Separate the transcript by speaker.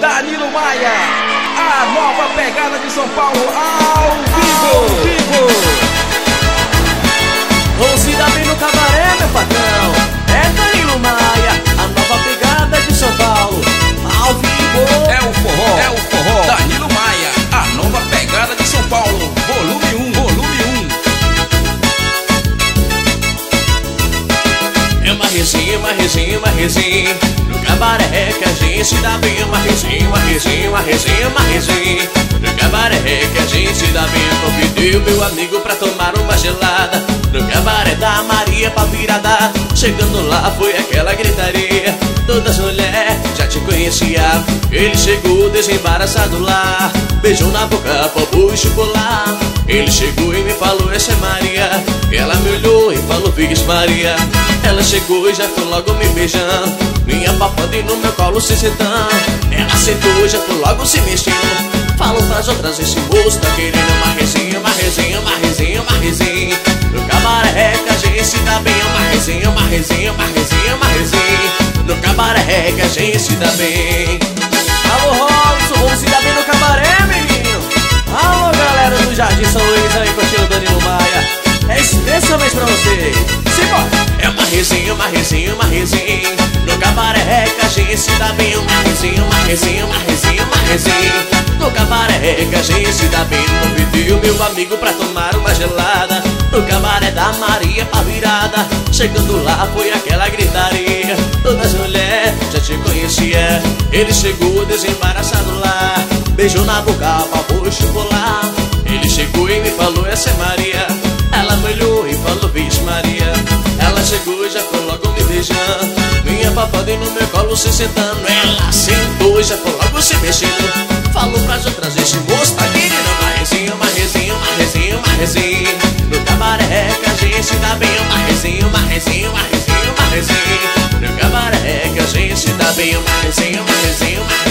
Speaker 1: Danilo Maia, a nova pegada de São Paulo ao vivo.
Speaker 2: Vou se dar bem no cabaré, meu patrão. É Danilo Maia, a nova pegada de São Paulo ao vivo.
Speaker 1: É o forró, Danilo Maia, a nova pegada de São Paulo, volume 1.
Speaker 2: É uma resenha, no cabaré que a gente se dá bem. Uma resenha, no cabaré que a gente se dá bem. Convidei o meu amigo pra tomar uma gelada no cabaré da Maria pra virada. Chegando lá foi aquela gritaria, todas as mulheres já te conhecia. Ele chegou desembaraçado lá, beijou na boca, popô e chocolate. Ele chegou e me falou, essa é Maria. Ela me olhou e falou, Vixe Maria. Ela chegou e já foi logo me beijando, minha papando e no meu colo se sentando. Ela sentou e já foi logo se mexendo. Falou pras outras, esse moço tá querendo uma resenha. No cabaré que a gente se dá bem. Uma resenha. No cabaré que a gente se dá bem. Alô Robson, vamos se dar bem no cabaré, menino. Alô galera do Jardim São Luís aí curtindo o Danilo Maia. É especialmente pra você. Simbora! É uma resenha. No cabaré que a gente se dá bem. Uma resenha. No cabaré que a gente se dá bem. Convidei o meu amigo pra tomar uma gelada no cabaré da Maria pra virada. Chegando lá foi aquela gritaria, todas as mulheres já te conhecia. Ele chegou desembaraçado lá, beijou na boca, papou e chocolate. Ele chegou e me falou, essa é Maria. Ela me olhou e falou, Vixe Maria. Ela chegou e já foi logo me beijando, minha papada e no meu colo se sentando. Ela sentou e já foi logo se mexendo. Falou pras outras, esse moço tá querendo uma resenha. No cabaré que a gente se dá bem. Uma resenha. No cabaré que a gente se dá bem. Uma resenha.